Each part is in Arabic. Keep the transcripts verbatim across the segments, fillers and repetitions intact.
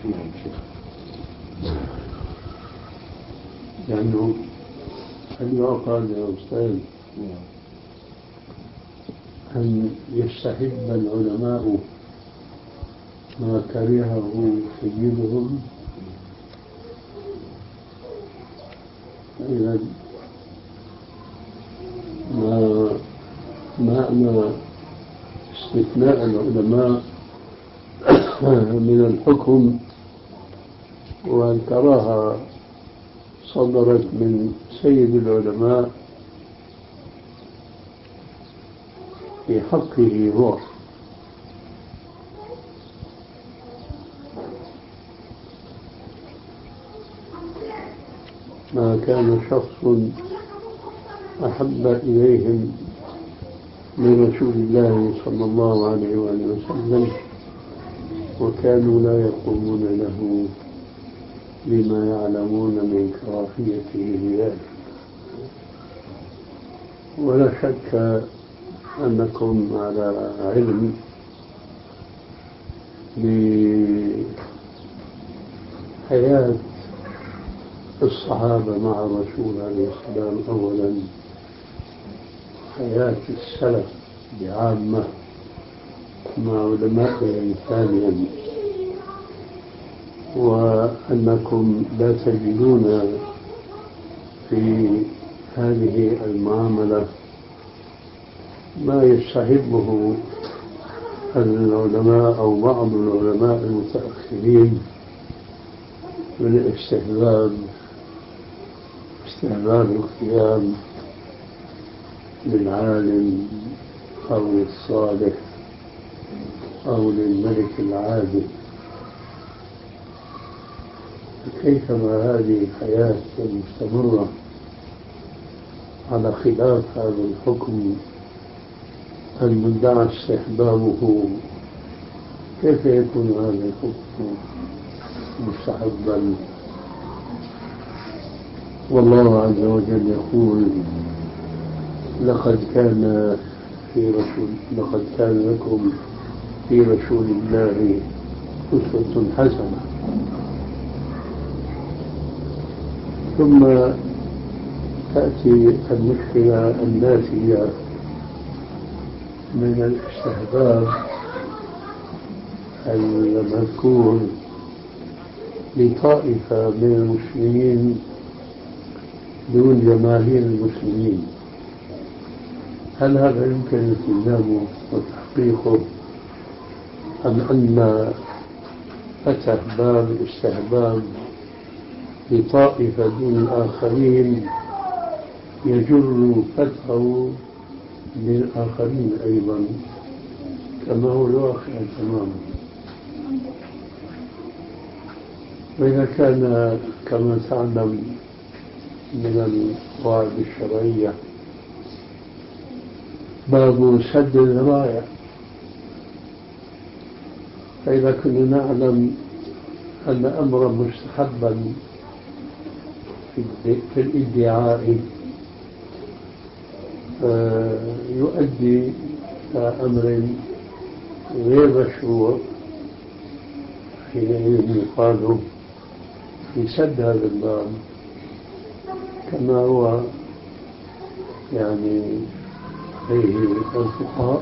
نعم شيخ. لأنه المعقد يا أستاذ أن يستحب العلماء ما كرهه سيدهم، فإذا ما معنى استثناء العلماء من الحكم والكراهة صدرت من سيد العلماء في حقه هو، ما كان شخص أحب إليهم من رسول الله صلى الله عليه وآله وسلم وكانوا لا يقومون له بما يعلمون من كراهيته لذلك. ولا شك أنكم على علم بحياة الصحابة مع الرسول عليه السلام أولا، حياة السلف بعامة مع علمائهم ثانيا، وأنكم لا تجدون في هذه المعاملة ما يستحبه العلماء أو بعض العلماء المتأخرين من الاستحباب استحباب القيام للعالم أو للصالح أو للملك العادل. كيفما هذه الحياة المستمرة على خلاف هذا الحكم المدعى استحبابه، كيف يكون هذا الحكم مستحبا؟ والله عز وجل يقول: لقد كان في رسول لقد كان لكم في رسول الله أسوة حسنة. ثم تأتي المشكلة الناتجة من الاستحباب المذكور لطائفة من المسلمين دون جماهير المسلمين. هل هذا يمكن التزامه وتحقيقه، أم أن فتح باب الاستحباب لطائفة دون الآخرين يجر فتحه للآخرين أيضا كما هو الواقع تماما؟ وإذا كان كما تعلم من القواعد الشرعية باب سد الذرائع، فإذا كنا نعلم أن أمرا مستحبا في الادعاء يؤدي إلى أمر غير مشروع، حينئذ يقال في سد هذا الباب كما هو يعني عليه الفقهاء.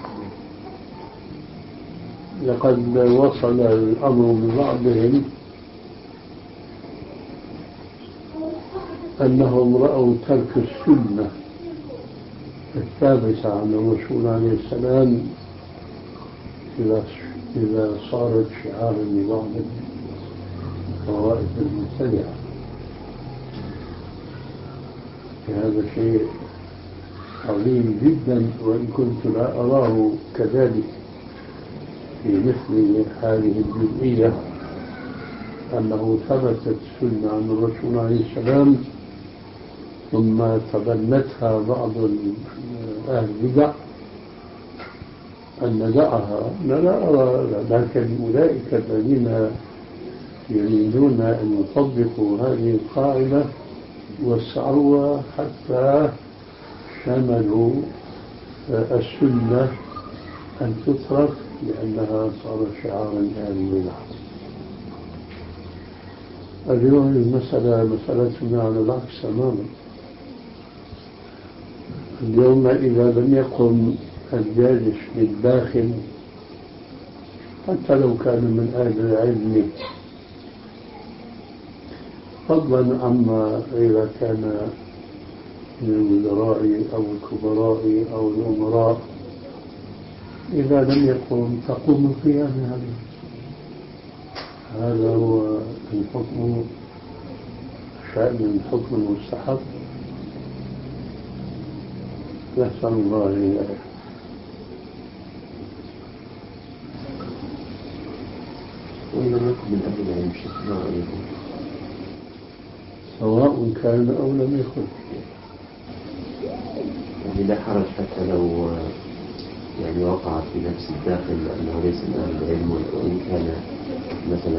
لقد وصل الأمر ببعضهم أنهم رأوا ترك السنة الثابتة عن الرسول عليه السلام إذا صارت شعارا لبعض الطوائف المبتدعة. هذا شيء عظيم جدا، وإن كنت لا أراه كذلك في مثل هذه الجزئية، أنه ثبتت السنة عن الرسول عليه السلام ثم تبنتها بعض أهل البدع أن ندعها. لا أرى، لكن أولئك الذين يريدون أن يطبقوا هذه القاعدة وسعوها حتى شملوا السنة أن تترك لأنها صارت شعارا لأهل البدع. اليوم المسألة مسألتنا على العكس تماما. اليوم إذا لم يقم الجالس بالداخل حتى لو كان من أهل العلم، فضلا عما إذا كان من الوزراء أو الكبراء أو الأمراء، إذا لم يقم تقوم القيام عليه. هذا هو الحكم، شأن الحكم المستحب. نسأل الله إياه. وإن لم يكن من أهل العلم شيخنا عليكم، سواء كان أو لم يكن، يعني لا حرج حتى لو يعني وقع في نفس الداخل أنه ليس من أهل العلم، وإن كان مثلا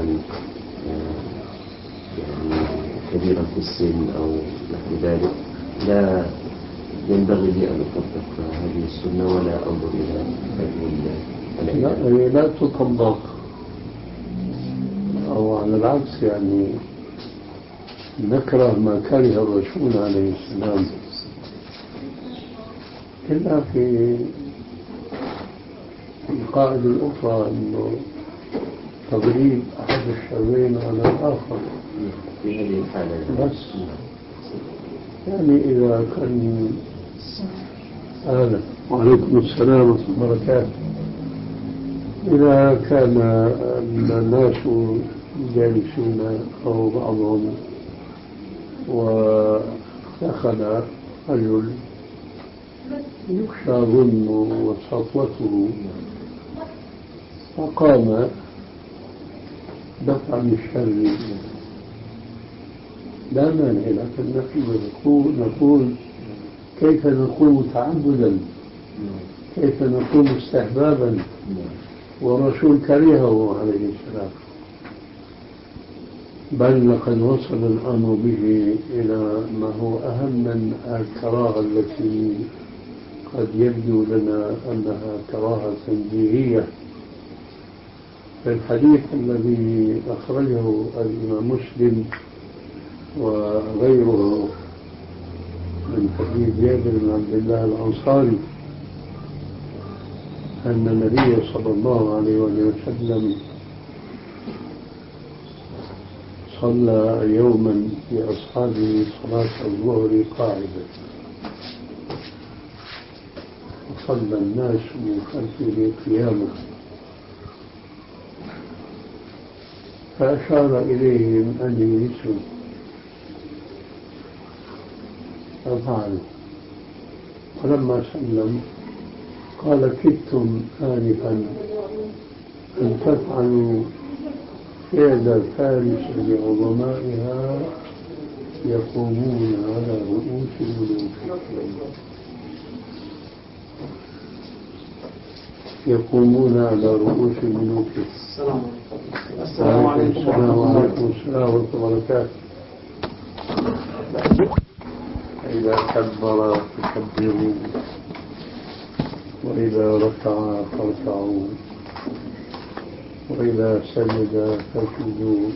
يعني كبيرا في السن أو نحو ذلك، لا ينبغي لي أن أطبق هذه السنة ولا أنظر إلى هذه لا, لا تطبق، أو على العكس يعني نكره ما كره الرسول عليه السلام، إلا في القاعدة الأخرى أنه تغليب أحد الشرين على الآخر في هذه الحالة. بس يعني إذا كان آه وعليكم السلام ورحمة الله وبركاته، إذا كان الناس جالسون أو بعضهم ودخل رجل يخشى ظلمه وسطوته فقام دفعا للشر لا مانع، لكن نحن نقول, نقول كيف نقول تعبدا، كيف نقول استحبابا، والرسول كرهه عليه السلام، بل لقد وصل الأمر به إلى ما هو أهم من الكراهة التي قد يبدو لنا أنها كراهة تنزيهية. في الحديث الذي أخرجه الإمام مسلم وغيره من حديث جابر بن عبد الله الأنصاري أن النبي صلى الله عليه وسلم صلى يوما بأصحابه صلاة الظهر قاعدة، وصلى الناس من خلفه قياما، فأشار إليهم أن يجلسوا ففعلوا، ولما سلم قال كدتم آنفا أن تفعلوا فعل فارس لعظمائها يقومون على رؤوس الملوك، يقومون على رؤوس الملوك. السلام عليكم ورحمة الله وبركاته. إذا كبر فكبروا، وإذا ركع فاركعوا، وإذا سجد فاسجدوا،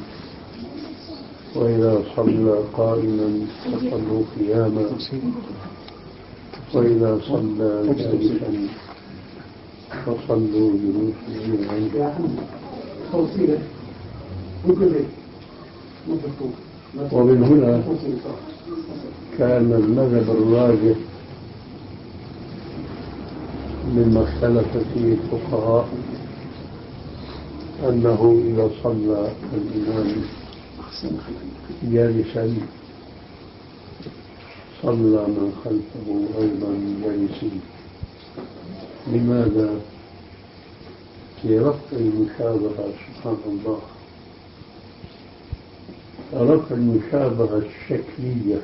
وإذا صلى قائما فصلوا قياما، وإذا صلى جالسا فصلوا جلوسا. ومن هنا كان المذهب الراجح مما اختلف فيه الفقهاء أنه إذا صلى الإمام جالسا صلى من خلفه أيضا جالسين. لماذا؟ لرفع المشابهة، سبحان الله، رفع المشابهة الشكلية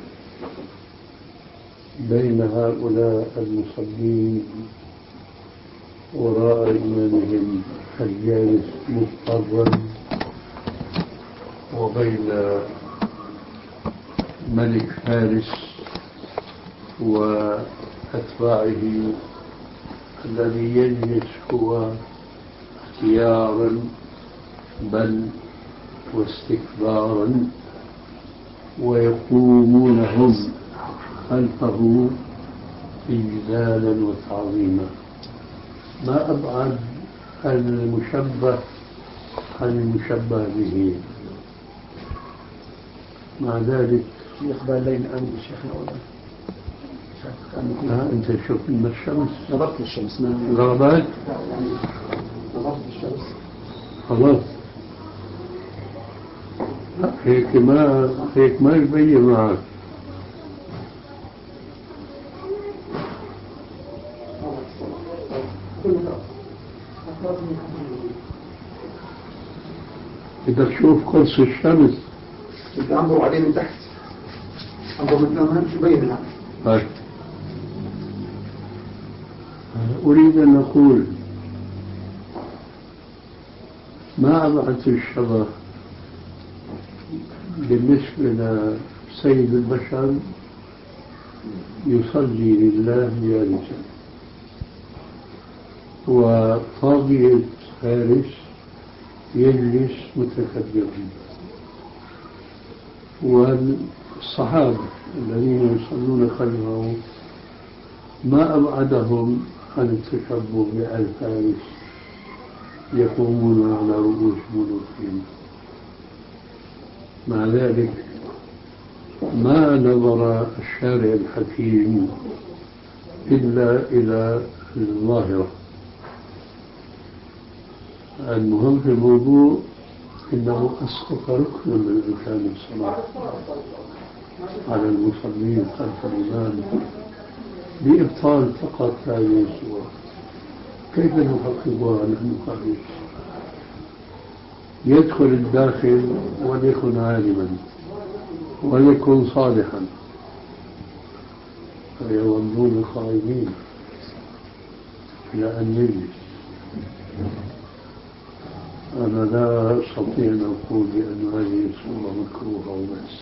بين هؤلاء المصلين وراء إمامهم الجالس مضطرا وبين ملك فارس وأتباعه الذي يجلس هو اختيارا بل واستكبارا ويقومون هم خلفه إجلالا وتعظيما. ما أبعد المشبه عن المشبه به. مع ذلك يقبل لين عند شيخنا ولا ها أنت شوف من الشمس نظرت الشمس غربت نظرت الشمس خلاص هيك ما هيك ما يبين معك. إذا تشوف قرص الشمس انت انظر عليه من تحت، انظر من الامام شو بين الان. طيب أريد أن أقول ما أبعد الشبه بالنسبة لسيد البشر يصلي لله جالسا، وطاغية فارس يجلس متكبرا، والصحابة الذين يصلون خلفه ما أبعدهم عن التشبه بآل فارس يقومون على رؤوس ملوكهم. مع ذلك ما نظر الشارع الحكيم إلا إلى الظاهرة. المهم في الموضوع إنه أسقط ركنا من أركان الصلاة على المصلين خلف الإمام بإبطال فقط هذه الصورة. كيف نحققها نحن خارج؟ يدخل الداخل وليكن عالما وليكن صالحا، فيظلون خائبين إلى أن يجلس. أنا لا أستطيع أن أقول بأن هذه الصورة مكروهة وبس.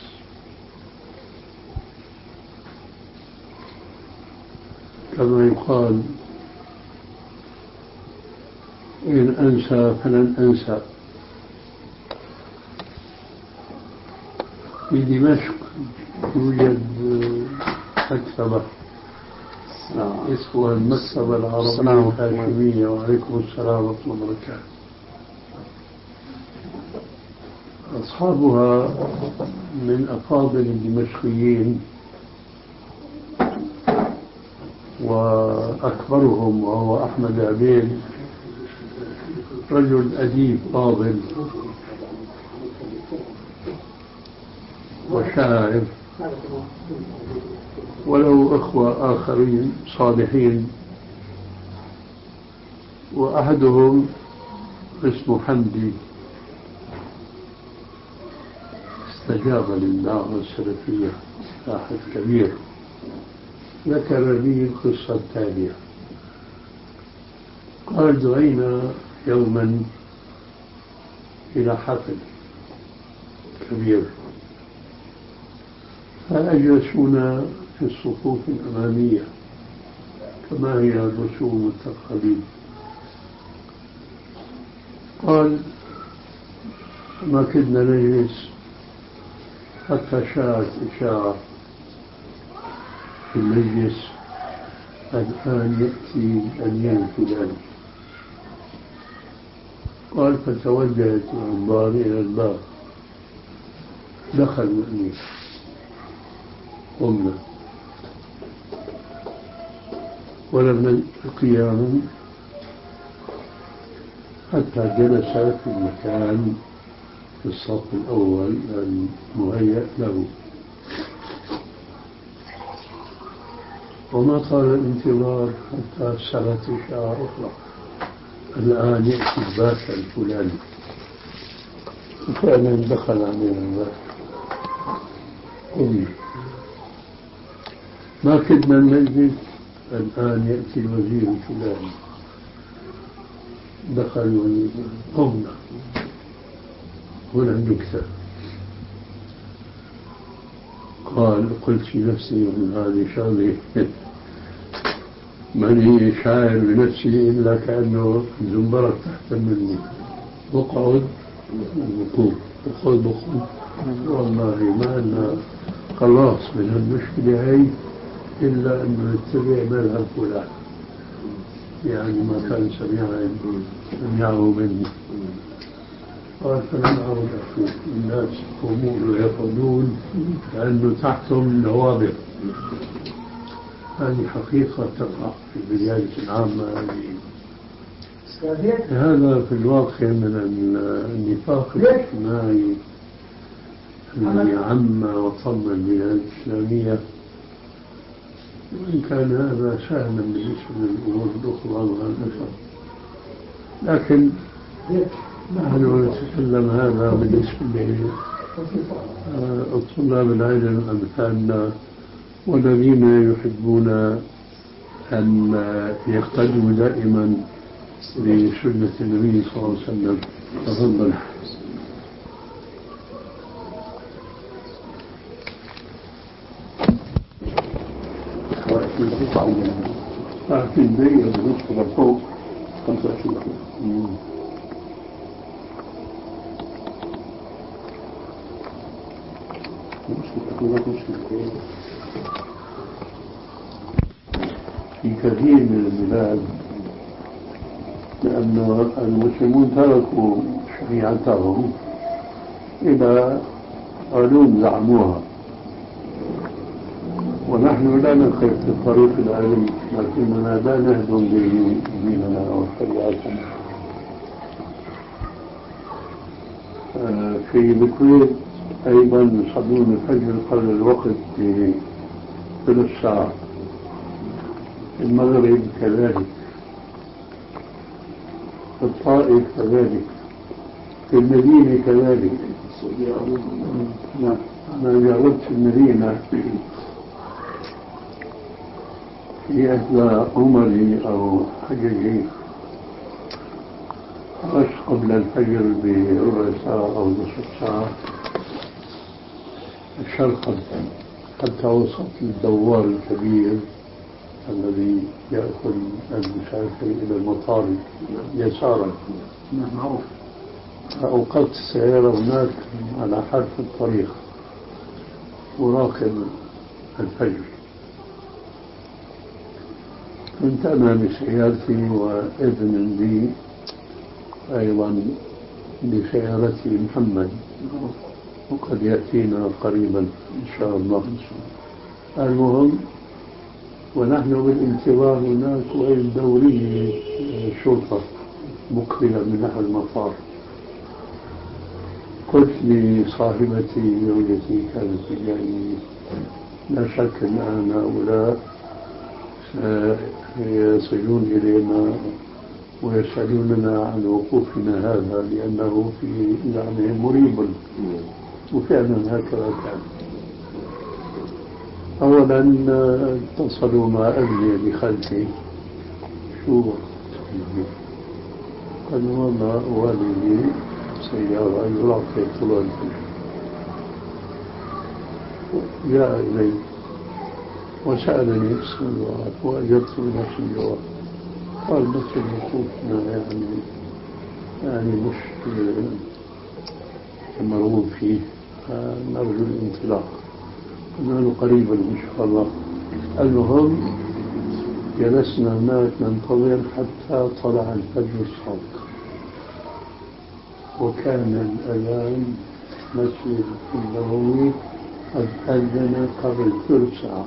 كما يقال إن أنسى فلن أنسى. في دمشق يوجد مكتبة اسمها المكتبة العربية الهاشمية. وعليكم السلام ورحمة الله وبركاته. أصحابها من أفاضل الدمشقيين، وأكبرهم وهو أحمد عبيد، رجل أديب فاضل وشاعر، وله أخوة آخرين صالحين، وأحدهم اسمه حمدي استجاب للدعوة السلفية، باحث كبير. ذكر لي القصة التالية. قال دعينا يوما إلى حفل كبير، فأجلسونا في الصفوف الأمامية كما هي الرسوم والتقاليد. قال ما كنا نجلس حتى شاعت إشاعة في المجلس الآن يأتي الأمير الفلاني. قال فتوجهت الأنظار إلى الباب، دخل الأمير، قمنا ولم نجد قياما حتى جلس في المكان في الصف الأول المهيأ له. وما طال الانتظار حتى سرت إشاعة أخرى، الآن يأتي الباشا الفلاني. وفعلا دخل علينا الباشا. قمنا ما كدنا نجلس، الآن يأتي الوزير الفلاني. دخل الوزير. قمنا. هنا النكتة. قال قلت في نفسي من هذه شغلي ماني شاعر بنفسي إلا كأنه زنبرك تحت مني. اقعد وقوم. بقول بقول والله ما لنا خلاص من المشكلة هي إلا أن نتبع مذهب فلان، يعني ما كان سميعا سمعه مني. قال فنعود أشوف الناس أمور يقولون لأنه تحتهم نوابغ. هذه حقيقة تقع في البلاد العامة هذه. هذا في الواقع من النفاق الاجتماعي الذي عم وطم البلاد الإسلامية، وإن كان هذا سهلا بالنسبة للأمور الأخرى مع الأسف، لكن نحن نتكلم هذا بالنسبة للطلاب العلم أمثالنا والذين يحبون أن يقتدوا دائما بسنة النبي صلى الله عليه وسلم. تفضل. ثلاثين دقيقة بالنسبة لفوق خمسة وعشرين دقيقة. في كثير من البلاد لأن المسلمون تركوا شريعتهم إلى علوم زعموها، ونحن لا نخف في طريق العلم لكننا لا نهدم به ديننا وشريعتنا. في الكويت أيضا يصلون الفجر قبل الوقت بثلث ساعة، في المغرب كذلك، في الطائف كذلك، في المدينة كذلك. نعم أنا جربت في المدينة في إحدى عمري أو حججي خرجت قبل الفجر بربع ساعة أو نصف ساعة شرقا حتى وصلت للدوار الكبير الذي يأخذ المسافر إلى المطار يسارا. معروف. أوقات السيارة هناك على حرف الطريق وراقب الفجر. كنت أنا بسيارتي وابن لي أيضا بسيارتي محمد، وقد يأتينا قريبا إن شاء الله. المهم ونحن بالانتظار هناك وإذ دوري شرطة مقبلة من نحو المطار. قلت لصاحبتي زوجتي كانت تجاني لا شك أن هؤلاء يصلون إلينا ويسألوننا عن وقوفنا هذا لأنه في زعمهم مريب، وفعلا هكذا كان. أولا اتصلوا مع ابني بخلفي، شو قالوا والله والدي سيارة يراقب طلوع الفجر. جاء إلي وسألني السؤال وأجبت بنفس الجواب. قال بس وقوفنا يعني يعني مش مرغوب فيه، نرجو الانطلاق. قلنا له قريبا إن شاء الله. المهم جلسنا هناك ننتظر حتى طلع الفجر الصادق، وكان الأذان مسجد النبوي قد أذن قبل ثلث ساعة،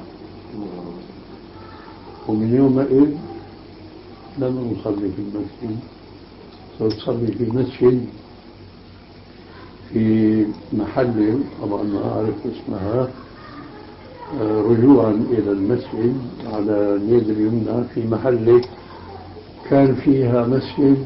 ومن يومئذ لم أصلي في المسجد، فأصلي في مسجد في محل طبعا ما أعرف اسمها، رجوعا إلى المسجد على اليد اليمنى في محل كان فيها مسجد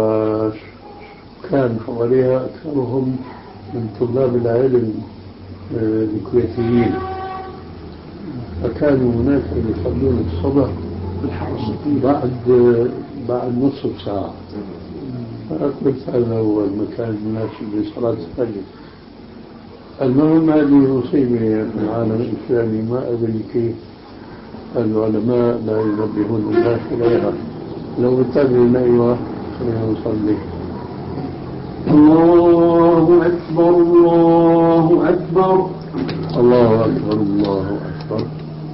وكان حواليها أكثرهم من طلاب العلم الكويتيين، فكانوا هناك يصلون الصبح بعد بعد نصف ساعة. فقلت هذا هو المكان المناسب لصلاة الفجر. المهم هذه مصيبة في العالم الإسلامي، ما أدري كيف العلماء لا ينبهون الناس إليها. لو اتبعنا أيوة خلينا نصلي. الله الله أكبر الله أكبر الله أكبر الله أكبر.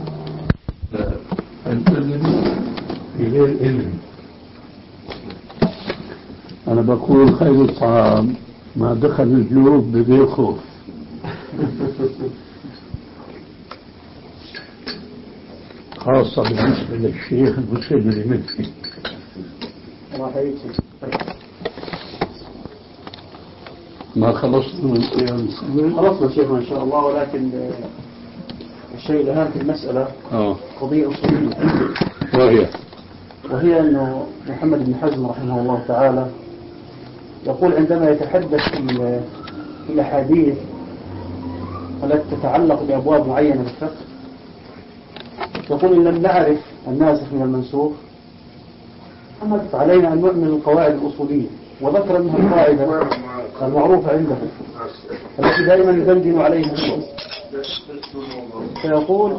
العلم في غير علم. أنا بقول خير الطعام ما دخل الجوف بغير خوف. خاصة بالنسبة للشيخ المسلم اللي مثلي. ما خلصنا من قيام السنة؟ خلصنا شيخنا إن شاء الله، ولكن الشيء الأهم في المسألة آه. قضية أصولية، وهي وهي أن محمد بن حزم رحمه الله تعالى يقول عندما يتحدث في الأحاديث التي تتعلق بأبواب معينة في الفقه، يقول إن لم نعرف الناسخ من المنسوخ فعلينا أن نؤمن القواعد الأصولية، وذكر منها القاعدة المعروفة عنده التي دائما يدندن عليها الناس، فيقول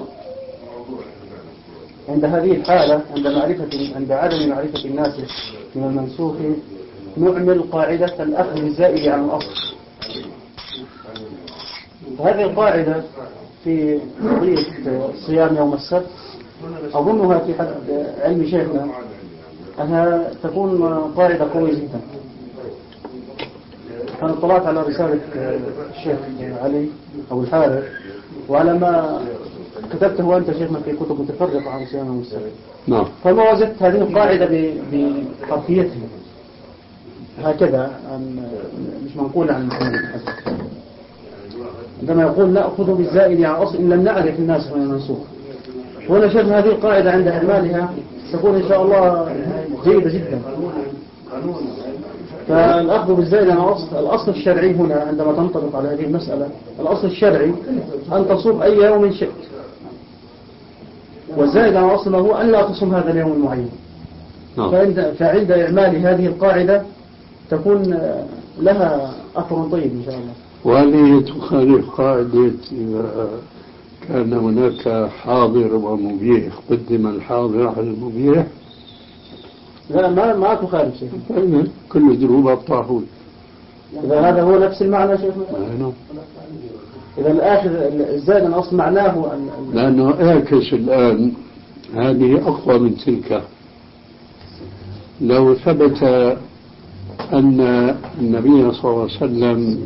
عند هذه الحالة عند معرفة عند عدم معرفة الناسخ من المنسوخ نعمل قاعدة الأخذ الزائد عن الأصل. وهذه القاعدة في قضية صيام يوم السبت أظنها في حد علم شيخنا أنها تكون قاعدة قوية جدا. أنا اطلعت على رسالة الشيخ علي أو الحارث وعلى ما كتبته أنت شيخنا في كتب متفرقة عن صيام يوم السبت. نعم. فما وجدت هذه القاعدة بحرفيتها هكذا، مش منقولة عن محمد بن حزم عندما يقول نأخذ بالزائد عن أصل إن لم نعرف الناسخ من المنسوخ. وأنا شايف هذه القاعدة عند إعمالها تكون إن شاء الله جيدة جدا. فالأخذ بالزائد عن أصل، الأصل الشرعي هنا عندما تنطبق على هذه المسألة، الأصل الشرعي أن تصوم أي يوم شئت، والزائد عن أصل هو أن لا تصوم هذا اليوم المعين. فعند, فعند إعمال هذه القاعدة تكون لها أثر طيب إن شاء الله. وهل تخالف قاعدة إذا كان هناك حاضر ومبيح قدم الحاضر على المبيح؟ لا ما ما تخالف شيء. كل ذنوب الطاحون. إذا هذا هو نفس المعنى شيخ. نعم. إذا الآخر الزائد عن أصل معناه أن لأنه اعكس الآن هذه أقوى من تلك. لو ثبت أن النبي صلى الله عليه وسلم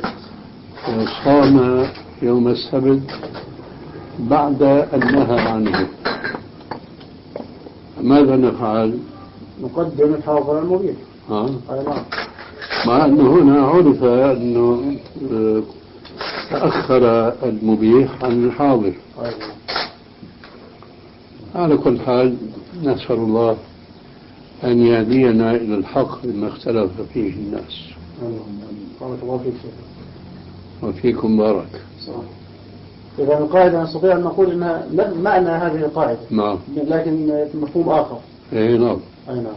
صام يوم السبت بعد أن نهى عنه، ماذا نفعل؟ نقدم الحاضر المبيح. ها؟ مع أنه هنا عرف أنه تأخر المبيح عن الحاضر. على كل حال نسأل الله أن يهدينا إلى الحق بما اختلف فيه الناس. وفيكم بارك. إذا القاعدة نستطيع أن نقول أنها معنى هذه القاعدة. نعم. لكن مفهوم آخر. إيه نعم. أي نعم.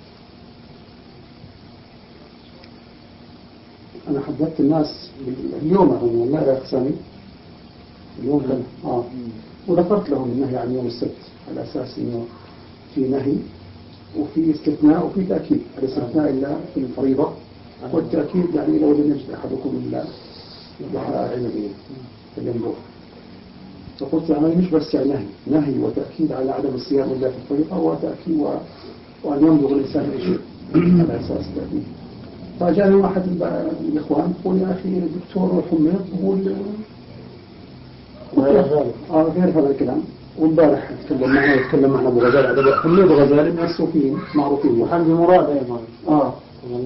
أنا حدثت الناس اليوم والله يا أخساني اليوم كان آه وذكرت لهم النهي عن يوم السبت على أساس إنه في نهي وفي استثناء وفي تأكيد. الاستثناء إلا في الفريضة، والتأكيد يعني لو لم يجد أحدكم إلا دعاء علمي فلينظر. فقلت يعني مش بس يعني نهي نهي وتأكيد على عدم الصيام إلا في الفريضة، وتأكيد و... وأن ينظر الإنسان لشيء على أساس التأكيد. فجاءني واحد الإخوان يقول يا أخي الدكتور حميد يقول آه غير هذا الكلام. والبارح يتكلم معنا يتكلم معنا أبو غزال حميد غزالي من الصوفيين معروفين وحمد مراد أيضا. آه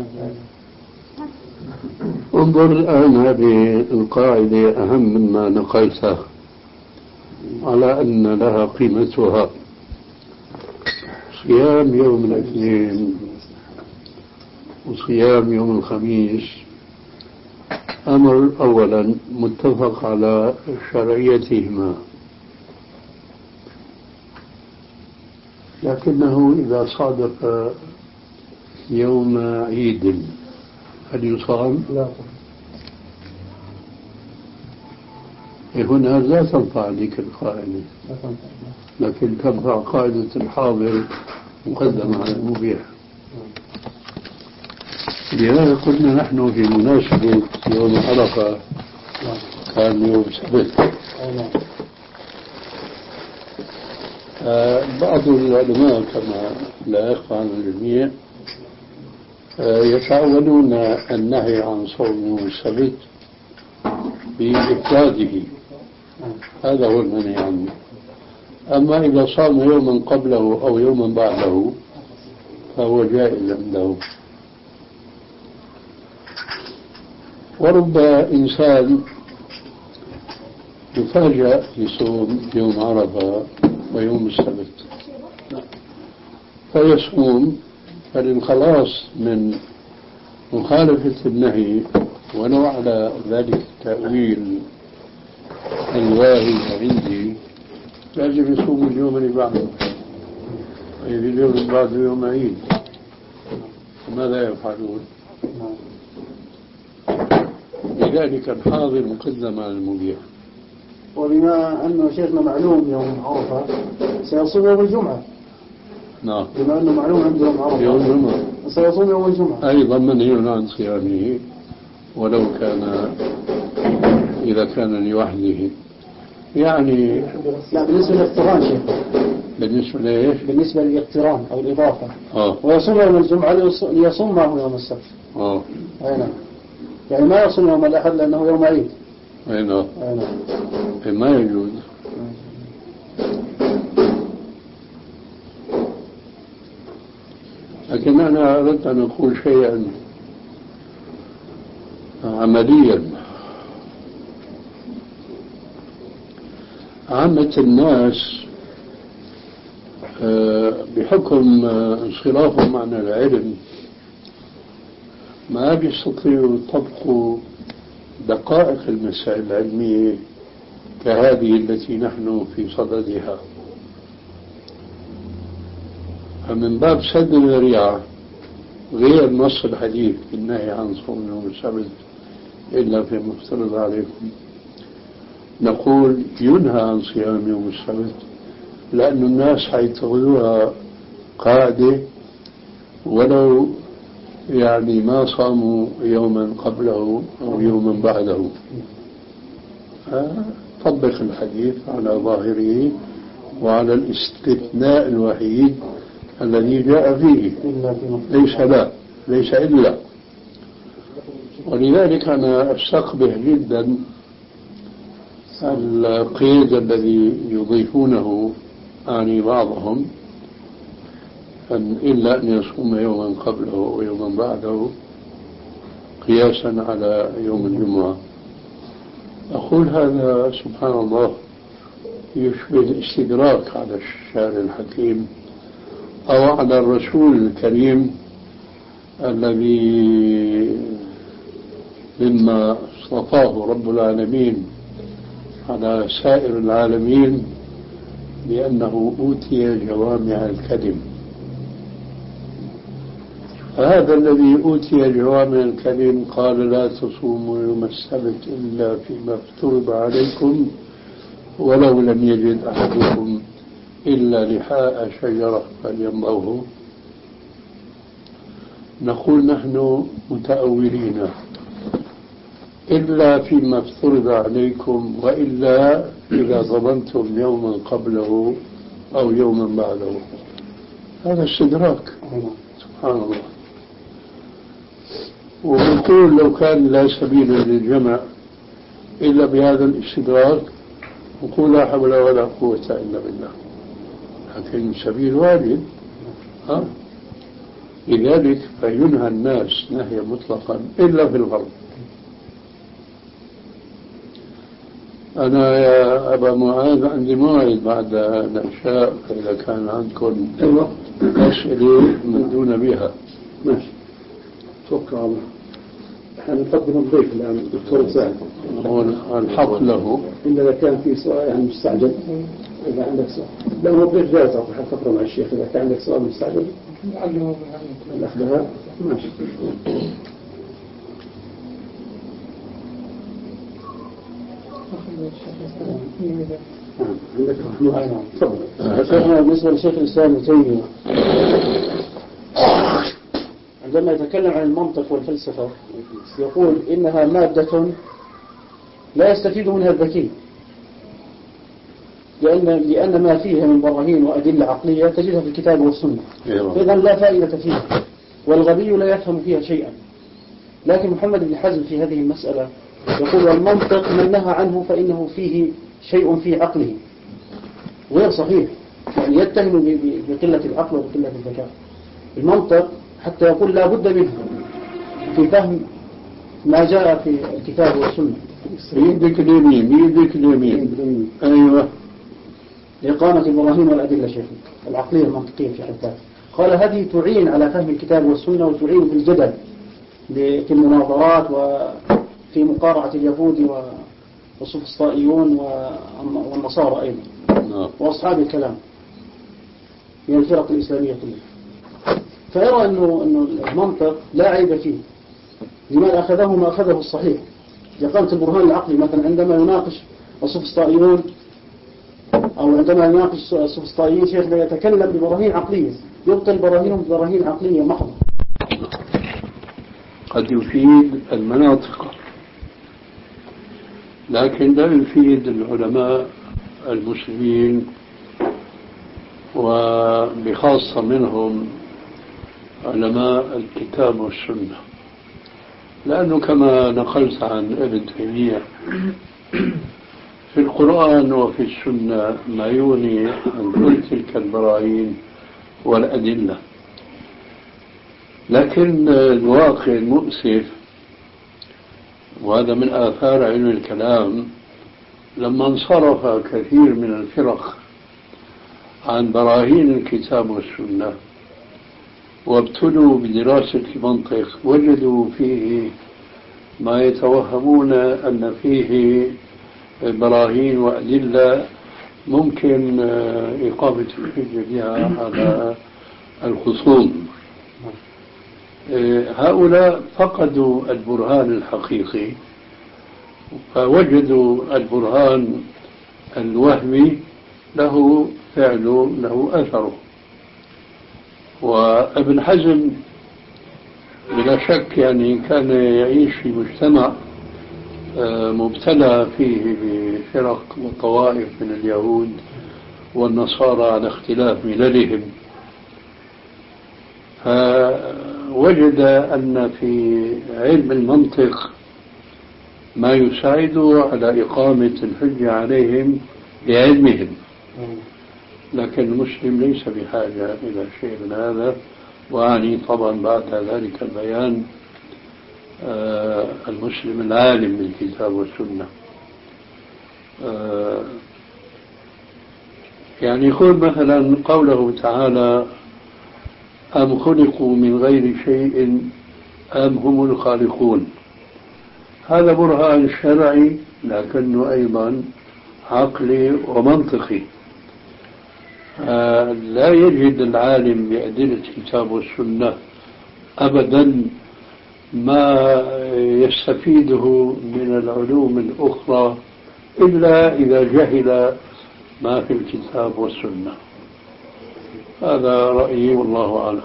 انظر الآن هذه القاعدة أهم مما نقلتها على أن لها قيمتها. صيام يوم الاثنين وصيام يوم الخميس أمر أولا متفق على شرعيتهما، لكنه إذا صادف يوم عيد هل يصام؟ لا. هنا لا تنفع ذيك القاعدة، لكن تنفع قاعدة الحاضر مقدمة على المبيح. لهذا قلنا نحن في مناسبة يوم عرفة كان يوم سبت. بعض العلماء كما لا يخفى عن الجميع يتعودون النهي عن صوم يوم السبت بإفراده، هذا هو المنهي عنه. أما إذا صام يوما قبله أو يوما بعده فهو جائز عنده. ورب إنسان يفاجأ يصوم يوم عرفة ويوم السبت فيصوم فللخلاص من مخالفة النهي، ولو على ذلك التأويل الواهي عندي لازم يصوم اليوم اللي بعده، أي اليوم اللي بعده يوم عيد. ماذا يفعلون؟ لذلك الحاضر مقدم على المبيح. وبما أنه شيخنا معلوم يوم عرفة سيصوم يوم الجمعة. نعم. بما أنه معلوم عنده يوم عرفة يوم الجمعة سيصوم يوم الجمعة أيضا منهي عن صيامه ولو كان إذا كان لوحده. يعني لا بالنسبة للاقتران شيخ. بالنسبة لإيش؟ بالنسبة للاقتران أو الإضافة. آه. ويصوم يوم الجمعة ليصوم معه يوم السبت. آه. أي نعم. يعني ما يصوم يوم الأحد لأنه يوم عيد. أي نعم. أي نعم. ما يجوز. لكن أنا أردت أن أقول شيئا عمليا. عامة الناس بحكم انصرافهم عن العلم ما بيستطيعوا طبق دقائق المسائل العلمية كهذه التي نحن في صددها. فمن باب سد الذريعة غير نص الحديث بالنهي عن صوم يوم السبت إلا في مفترض عليكم نقول ينهى عن صيام يوم السبت، لأن الناس حيتخذوها قاعدة ولو يعني ما صاموا يوما قبله أو يوما بعده. طبق الحديث على ظاهره وعلى الاستثناء الوحيد الذي جاء فيه، ليس لا ليس إلا. ولذلك أنا أستقبح جدا القيد الذي يضيفونه عن بعضهم أن إلا أن يصوم يوما قبله ويوما بعده قياسا على يوم الجمعة. أقول هذا سبحان الله يشبه الاستدراك على الشارع الحكيم أو على الرسول الكريم الذي مما اصطفاه رب العالمين على سائر العالمين لأنه أوتي جوامع الكلم. هذا الذي أوتي جوامع الكلم قال لا تصوموا يوم السبت إلا فيما افترض عليكم ولو لم يجد أحدكم إلا لحاء شجرة فليمضغه. نقول نحن متأولين إلا فيما افترض عليكم وإلا إذا ضمنتم يوما قبله أو يوما بعده. هذا استدراك سبحان الله. ونقول لو كان لا سبيل للجمع إلا بهذا الاستدراك نقول لا حول ولا قوة إلا بالله، لكن سبيل واجب. ها لذلك فينهى الناس نهيا مطلقا إلا في الغرب. أنا يا أبا معاذ عندي موعد بعد العشاء، فإذا كان عندكم أيوة أسئلة مدون بها. ماشي توكل على الله. نقدم الضيف الآن الدكتور سعد الحق له إلا إذا كان في سؤال يعني مستعجل. إذا عندك سؤال لا هو ضيف جالس أطرح فقرة مع الشيخ. إذا كان عندك سؤال مستعجل الأخذها ماشي. عندك تفضل. بالنسبة لشيخ الإسلام ابن تيمية لما يتكلم عن المنطق والفلسفة يقول إنها مادة لا يستفيد منها الذكي، لأن لأن ما فيها من براهين وأدلة عقلية تجدها في الكتاب والسنة، فإذا لا فائدة فيها، والغبي لا يفهم فيها شيئا. لكن محمد بن حزم في هذه المسألة يقول والمنطق من نهى عنه فإنه فيه شيء في عقله غير صحيح، يعني يتهم بقلة العقل وبقلة الذكاء. المنطق حتى يقول لا بد منه في فهم ما جاء في الكتاب والسنة. بيدك اليمين بيدك اليمين أيوة، لإقامة البراهين والأدلة شيخ العقلية المنطقية في حد ذاتها. قال هذه تعين على فهم الكتاب والسنة وتعين في الجدل في المناظرات وفي مقارعة اليهود والسفسطائيون والنصارى أيضا وأصحاب الكلام من الفرق الإسلامية كلها. فيرى أنه أنه المنطق لا عيب فيه، لماذا أخذه ما أخذه الصحيح لإقامة البرهان العقلي. مثلا عندما يناقش السفسطائيون أو عندما يناقش السفسطائيين شيخ يتكلم ببراهين عقلية، يبطل براهينهم ببراهين عقلية محضة. قد يفيد المناطق لكن لا يفيد العلماء المسلمين، وبخاصة منهم علماء الكتاب والسنة، لأنه كما نقلت عن ابن تيمية في القرآن وفي السنة ما يغني عن كل تلك البراهين والأدلة. لكن الواقع المؤسف، وهذا من آثار علم الكلام، لما انصرف كثير من الفرق عن براهين الكتاب والسنة وابتلوا بدراسة المنطق وجدوا فيه ما يتوهمون أن فيه براهين وأدلة ممكن إقامة الحجة بها على الخصوم. هؤلاء فقدوا البرهان الحقيقي فوجدوا البرهان الوهمي له فعل له أثره. وابن حزم بلا شك يعني كان يعيش في مجتمع مبتلى فيه بفرق وطوائف من اليهود والنصارى على اختلاف مللهم، فوجد أن في علم المنطق ما يساعده على إقامة الحجة عليهم بعلمهم. لكن المسلم ليس بحاجة إلى شيء من هذا، وأعني طبعا بعد ذلك البيان آه المسلم العالم بالكتاب والسنة. آه يعني يقول مثلا قوله تعالى أم خلقوا من غير شيء أم هم الخالقون، هذا برهان شرعي لكنه أيضا عقلي ومنطقي. آه لا يجد العالم بأدلة الكتاب والسنة أبدا ما يستفيده من العلوم الأخرى إلا إذا جهل ما في الكتاب والسنة. هذا رأيي والله أعلم.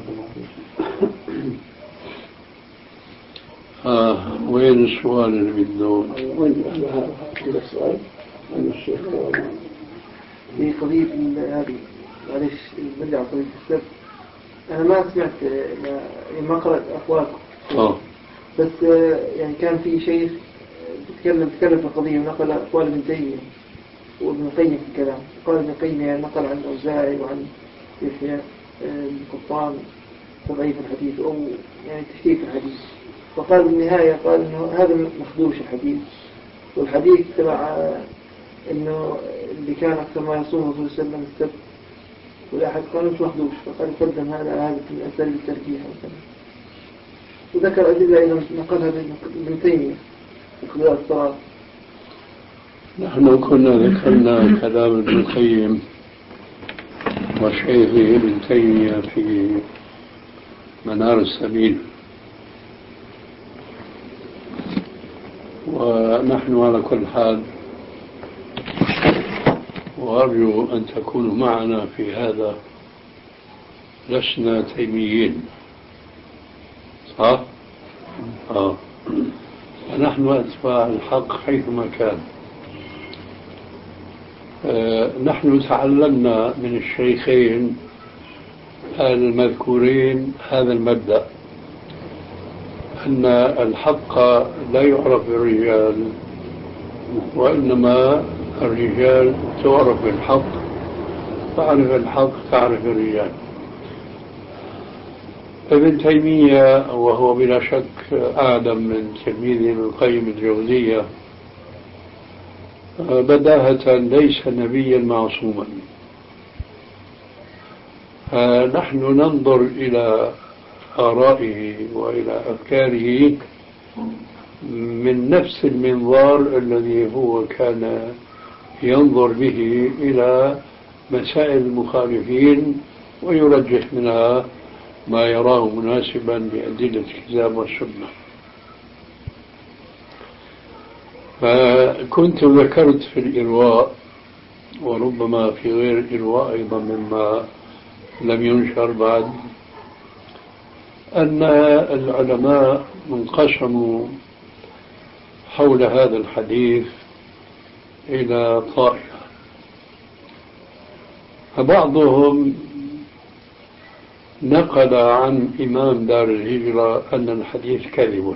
آه وين السؤال اللي بدون؟ وين هذا السؤال؟ وين الشيخ؟ في قضية هذه معلش برجع قضية السبت. أنا ما سمعت ما قرأت أقوالكم آه. بس يعني كان في شيخ تكلم تكلم في القضية ونقل أقوال ابن تيمية وابن القيم في الكلام. قال ابن القيم يعني نقل عن الأوزاعي وعن يحيى القطان تضعيف الحديث أو يعني تشكيك الحديث، وقال بالنهاية قال إنه هذا مخدوش الحديث، والحديث تبع إنه اللي كان أكثر ما يصوم رسول الله صلى الله عليه وسلم السبت والأحد قال مش مخدوش، فقال قدم هذا هذا من أساليب الترجيح مثلا. وذكر أدلة أيضا نقلها ابن تيمية في قضاء الصلاة. نحن كنا ذكرنا كلام ابن القيم وشيخه ابن تيمية في منار السبيل، ونحن على كل حال وأرجو أن تكونوا معنا في هذا لسنا تيميين، ها؟ آه. نحن أتباع الحق حيثما كان. آه. نحن تعلمنا من الشيخين المذكورين هذا المبدأ، أن الحق لا يعرف بالرجال، وإنما الرجال تعرف بالحق، تعرف الحق تعرف الرجال. ابن تيمية وهو بلا شك أعلم من تلميذه ابن القيم الجوزية بداهة ليس نبيا معصوما. نحن ننظر إلى آرائه وإلى أفكاره من نفس المنظار الذي هو كان ينظر به إلى مسائل المخالفين ويرجح منها ما يراه مناسبا بأدلة الكتاب والسنة. فكنت ذكرت في الإرواء، وربما في غير الإرواء أيضا مما لم ينشر بعد، أن العلماء انقسموا حول هذا الحديث إلى طائفة. فبعضهم نقل عن إمام دار الهجرة أن الحديث كذب،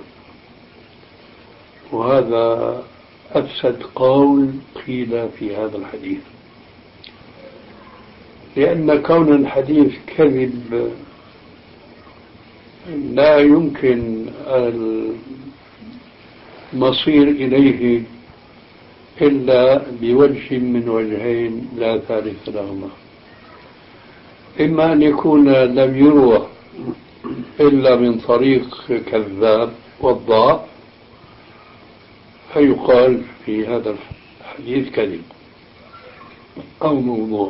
وهذا أفسد قول قيل في هذا الحديث، لأن كون الحديث كذب لا يمكن المصير إليه إلا بوجه من وجهين لا ثالث لهما. إما أن يكون لم يروى إلا من طريق كذاب وضاع فيقال في هذا الحديث كذب أو موضوع،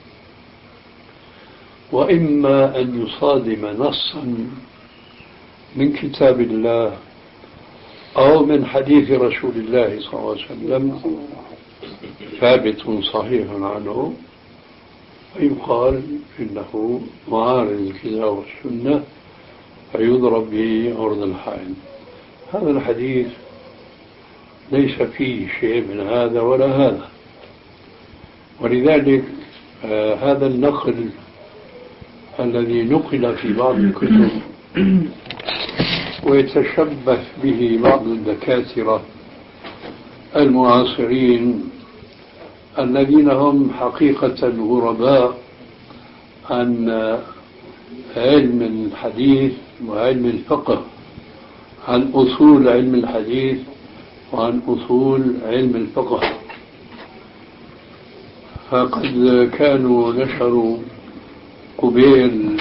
وإما أن يصادم نصا من كتاب الله أو من حديث رسول الله صلى الله عليه وسلم ثابت صحيح عنه فيقال إنه معارض الكتاب والسنة فيضرب به عرض الحائل. هذا الحديث ليس فيه شيء من هذا ولا هذا، ولذلك آه هذا النقل الذي نقل في بعض الكتب ويتشبه به بعض الدكاترة المعاصرين الذين هم حقيقة غرباء عن علم الحديث وعلم الفقه، عن أصول علم الحديث وعن أصول علم الفقه. فقد كانوا نشروا قبيل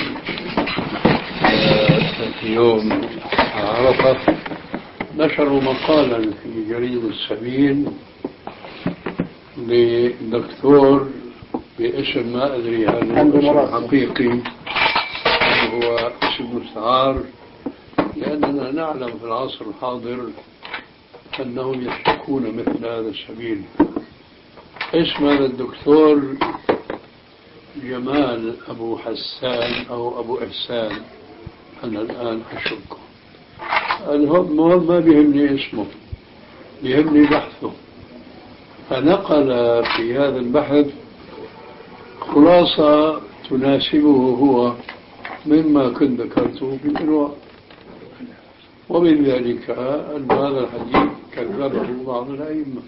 يوم عرفة نشروا مقالا في جريدة السبيل لدكتور باسم ما أدري هل هو اسم حقيقي هو اسم مستعار، لأننا نعلم في العصر الحاضر أنهم يشتكون مثل هذا السبيل. اسم هذا الدكتور جمال أبو حسان أو أبو إحسان، أنا الآن أشك. المهم ما بيهمني اسمه، بيهمني بحثه. فنقل في هذا البحث خلاصة تناسبه هو مما كنت ذكرته في الإرواء، ومن ذلك أن هذا الحديث كذبه بعض الأئمة.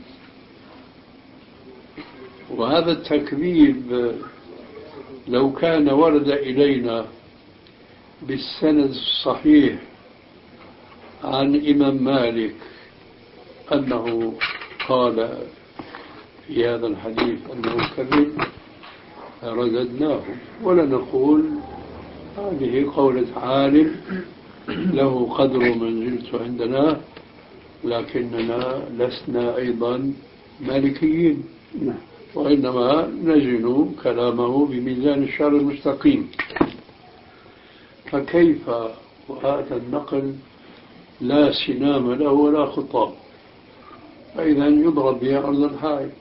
وهذا التكذيب لو كان ورد إلينا بالسند الصحيح عن إمام مالك أنه قال في هذا الحديث أنه كذب رددناه، ولا نقول هذه قولة عالم له قدر منزلته عندنا، لكننا لسنا أيضا مالكيين، وإنما نزن كلامه بميزان الشرع المستقيم. فكيف وهذا النقل لا سنام له ولا خطاب، فإذا يضرب به أرض الحائط.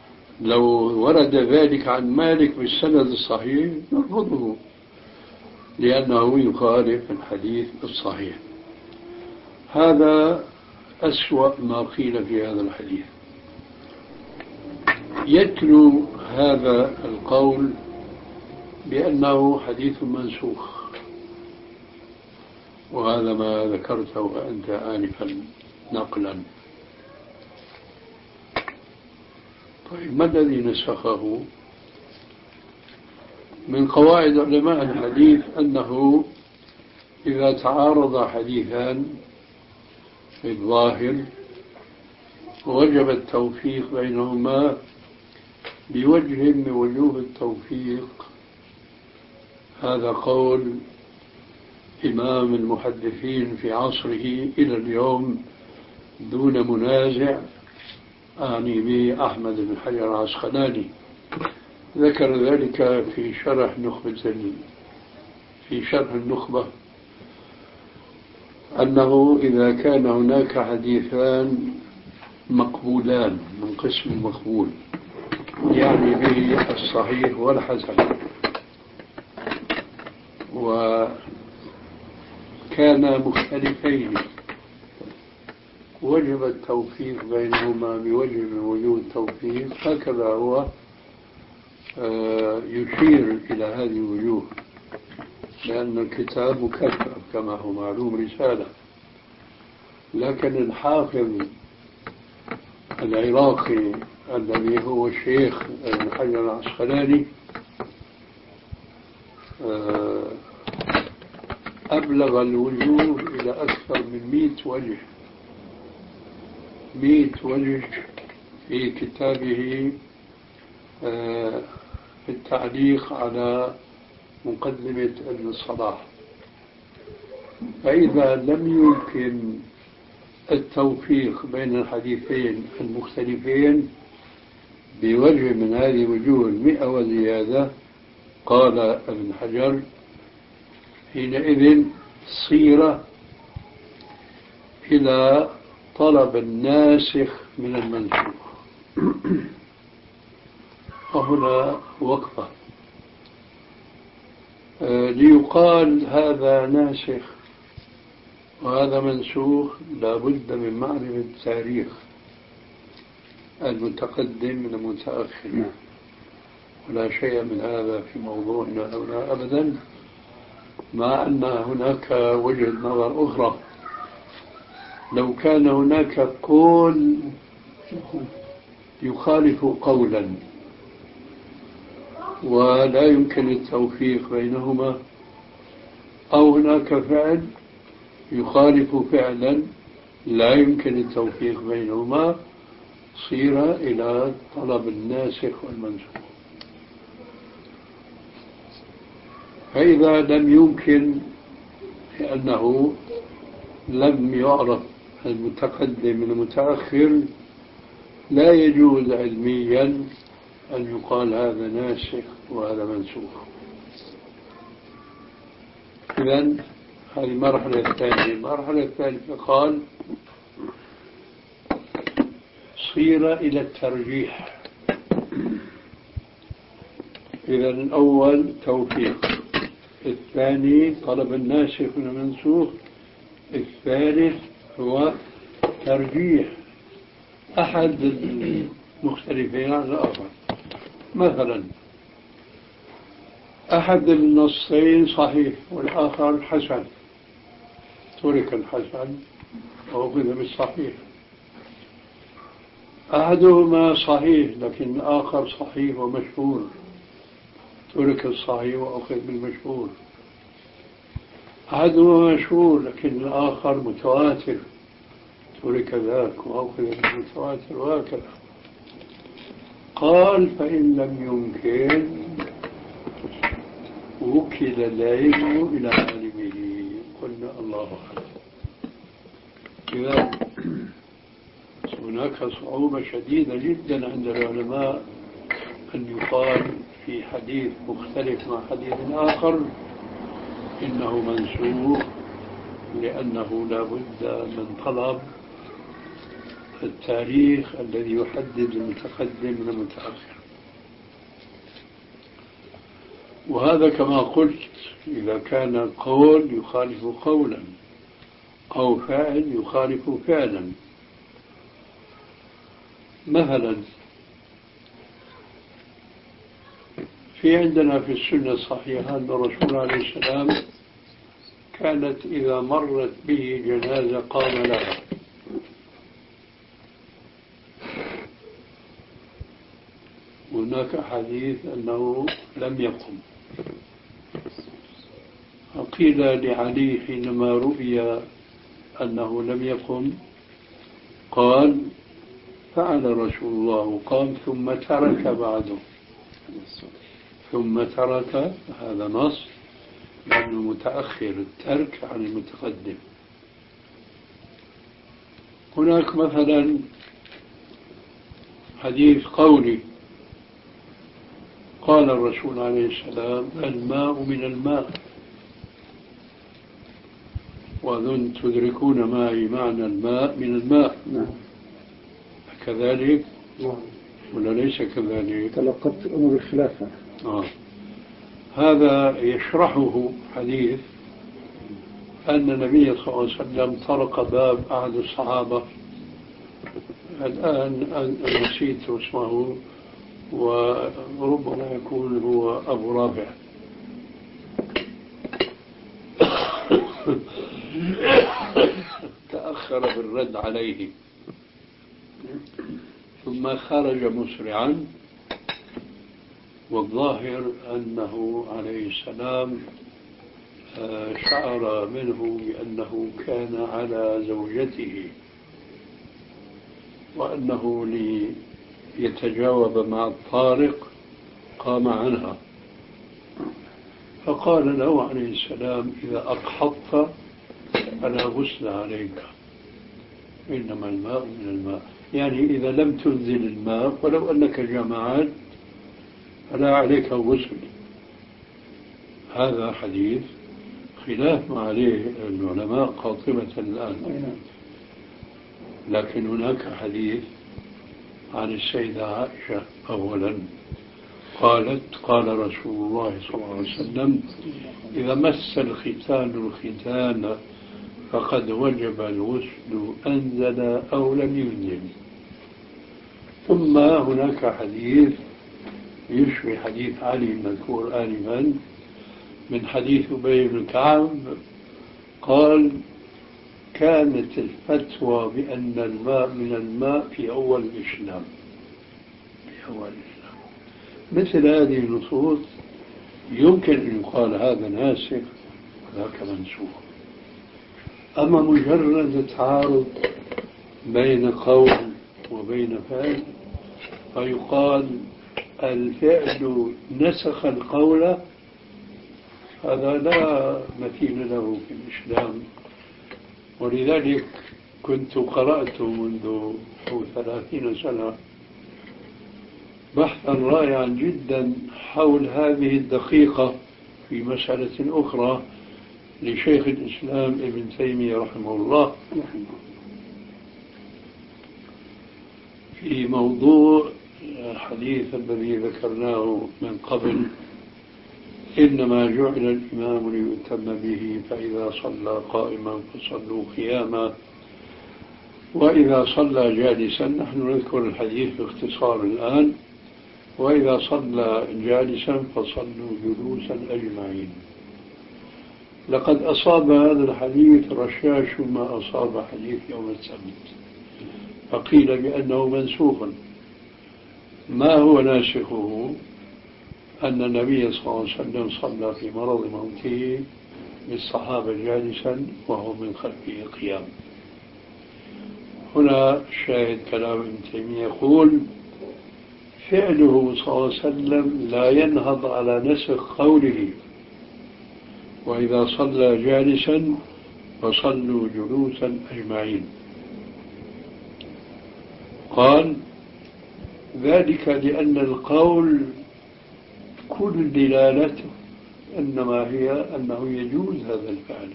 لو ورد ذلك عن مالك بالسند الصحيح نرفضه، لأنه يخالف الحديث الصحيح. هذا أسوأ ما قيل في هذا الحديث. يتلو هذا القول بأنه حديث منسوخ، وهذا ما ذكرته أنت آنفا نقلا. طيب ما الذي نسخه؟ من قواعد علماء الحديث أنه إذا تعارض حديثان في الظاهر وجب التوفيق بينهما بوجه من وجوه التوفيق. هذا قول إمام المحدثين في عصره إلى اليوم دون منازع، أعني به أحمد بن حجر العسقلاني، ذكر ذلك في شرح نخبة في شرح النخبة، أنه إذا كان هناك حديثان مقبولان من قسم المقبول، يعني به الصحيح والحسن، وكانا مختلفين وجب التوفيق بينهما بوجه من وجوه التوفيق. هكذا هو يشير إلى هذه الوجوه، لأن الكتاب مكتب كما هو معلوم رسالة. لكن الحافظ العراقي الذي هو الشيخ ابن حجر العسقلاني أبلغ الوجوه إلى أكثر من مئة وجه مئة وجه في كتابه في التعليق على مقدمة ابن الصلاح. فإذا لم يمكن التوفيق بين الحديثين المختلفين بوجه من هذه الوجوه المئة وزيادة، قال ابن حجر حينئذ صير إلى طلب الناسخ من المنسوخ. وهنا وقفة ليقال هذا ناسخ وهذا منسوخ، لابد من معرفة التاريخ المتقدم من المتأخر، ولا شيء من هذا في موضوعنا هنا أبدا، مع أن هناك وجهة نظر أخرى. لو كان هناك قول يخالف قولا ولا يمكن التوفيق بينهما، أو هناك فعل يخالف فعلا لا يمكن التوفيق بينهما، صير إلى طلب الناسخ والمنسوخ. فإذا لم يمكن لأنه لم يعرف المتقدم من المتأخر، لا يجوز علميا أن يقال هذا ناسخ وهذا منسوخ. إذن هذه المرحلة الثانية. المرحلة الثالثة قال صير إلى الترجيح. إذن الأول توفيق، الثاني طلب الناسخ من المنسوخ، الثالث هو ترجيح أحد المختلفين عن الآخر. مثلا أحد النصين صحيح والآخر حسن، ترك الحسن وأخذ بالصحيح. أحدهما صحيح لكن الآخر صحيح ومشهور، ترك الصحيح وأخذ بالمشهور. أحدهما مشهور لكن الآخر متواتر، ترك ذاك وأخذ بالمتواتر، وهكذا. قال فإن لم يمكن وكل العلم إلى عالمه. قلنا الله أعلم. إذا هناك صعوبة شديدة جدا عند العلماء أن يقال في حديث مختلف مع حديث آخر إنه منسوخ، لأنه لا بد من طلب التاريخ الذي يحدد المتقدم من المتأخر. وهذا كما قلت إذا كان قول يخالف قولا أو فعل يخالف فعلا. مثلا في عندنا في السنة الصحيحة أن الرسول عليه السلام كانت إذا مرت به جنازة قام لها، هناك حديث أنه لم يقم. فقيل لعلي حينما رؤي أنه لم يقم قال فعل رسول الله قام ثم ترك بعده، ثم ترك، هذا نص لأنه متأخر الترك عن المتقدم. هناك مثلا حديث قولي قال الرسول عليه السلام الماء من الماء، وأظن تدركون معي معنى الماء من الماء. نعم. كذلك نعم. ولا ليس كذلك؟ تلقت الأمور الخلافة. آه. هذا يشرحه حديث أن النبي صلى الله عليه وسلم طرق باب أحد الصحابة، الآن نسيت اسمه وربما يكون هو أبو رافع. تأخر بالرد عليه ثم خرج مسرعا، والظاهر أنه عليه السلام شعر منه بأنه كان على زوجته وأنه ليتجاوب مع الطارق قام عنها، فقال له عليه السلام إذا أقحطت فلا غسل عليك إنما الماء من الماء، يعني إذا لم تنزل الماء ولو أنك جمعت فلا عليك غسل. هذا حديث خلاف ما عليه العلماء قاطبة الآن. لكن هناك حديث عن السيدة عائشة أولا قالت قال رسول الله صلى الله عليه وسلم إذا مس الختان الختان فقد وجب الغسل أنزل أو لم ينزل. ثم هناك حديث يشبه حديث علي المذكور آنفا من حديث أبي بن كعب قال كانت الفتوى بأن الماء من الماء في أول الإسلام، في أول الإسلام. مثل هذه النصوص يمكن أن يقال هذا ناسخ وذاك منسوخ. أما مجرد التعارض بين قول وبين فعل فيقال الفعل نسخ القول، هذا لا مثيل له في الإسلام. ولذلك كنت قرأت منذ ثلاثين سنة بحثا رائعا جدا حول هذه الدقيقة في مسألة أخرى لشيخ الإسلام ابن تيمية رحمه الله في موضوع الحديث الذي ذكرناه من قبل إنما جعل الإمام ليؤتم به فإذا صلى قائما فصلوا قياما وإذا صلى جالسا، نحن نذكر الحديث باختصار الآن، وإذا صلى جالسا فصلوا جلوسا أجمعين. لقد أصاب هذا الحديث رشاش ما أصاب حديث يوم السبت، فقيل بأنه منسوخ. ما هو ناسخه؟ أن النبي صلى الله عليه وسلم صلى في مرض موته بالصحابة جالسا وهو من خلفه قيام. هنا شاهد كلام ابن تيمية يقول فعله صلى الله عليه وسلم لا ينهض على نسخ قوله وإذا صلى جالسا فصلوا جلوسا أجمعين. قال ذلك لأن القول كل دلالته إنما هي أنه يجوز هذا الفعل،